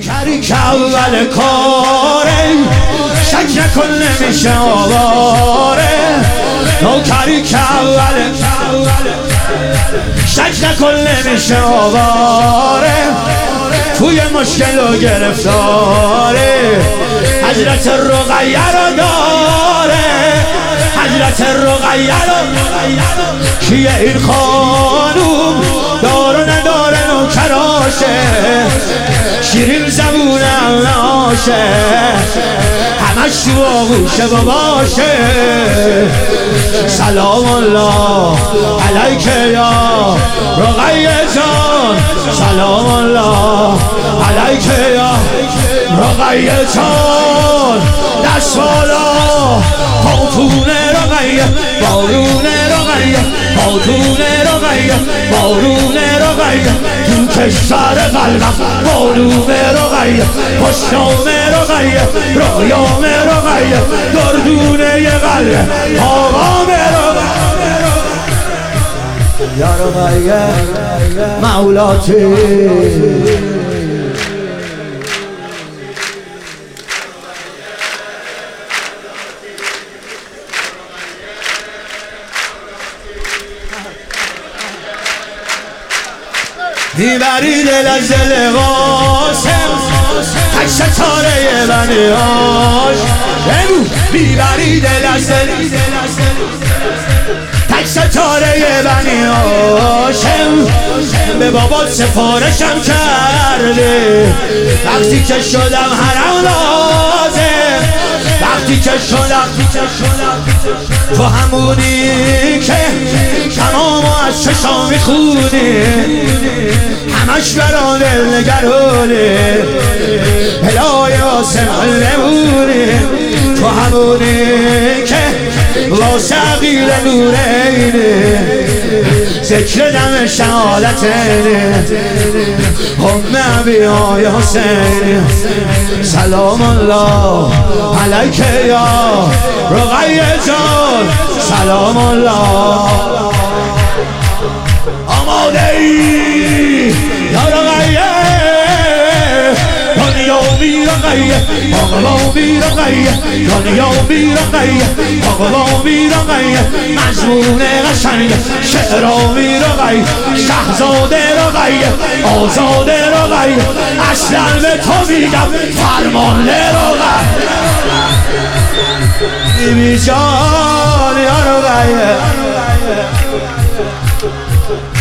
نوکری که اول کاره شک نکن نمیشه آواره نوکری که اول شک نکن نمیشه آواره توی مشکل و گرفتاره حضرت رقیه رو داره حضرت رقیه رو کیه این خانوم داره نداره نوکراشه شیرین زبون امناشه همش تو آغوشه باباشه سلام الله علیکه یا رقیه جان سلام الله علیکه یا رقیه جان دست بالا خاتون رقیه بارون رقیه خاتون رقیه بارون رقیه تو کشور قلبم بارون رقیه پشتام رقیه رویام رقیه گردونه قلبه آقام رقیه یا رقیه مولاتی میبری دل از دل قاسم تک ستاره بنی هاش میبری دل از دل تک ستاره بنی هاشم به بابا سفارشم کرده وقتی که شدم حرم لازم وقتی که شدم تو همونی که تمام از چشام میخونی همش برا دل نگرونه هلای آسمان نمونه تو همونی که واسه عقیل نورینه ذکر دم شهادتینه هم بیای حسین سلام الله علیکه یا رقیه جان سلام الله آماده ای یا رقیه دنیا می رقیه آقا می رقیه دنیا می رقیه آقا می رقیه مجنون قشنگ شعرا می رقیه شهزاده رقیه آزاده رقیه اصلا به تو میگم فرمان رقیه بیبی جان یا رقیه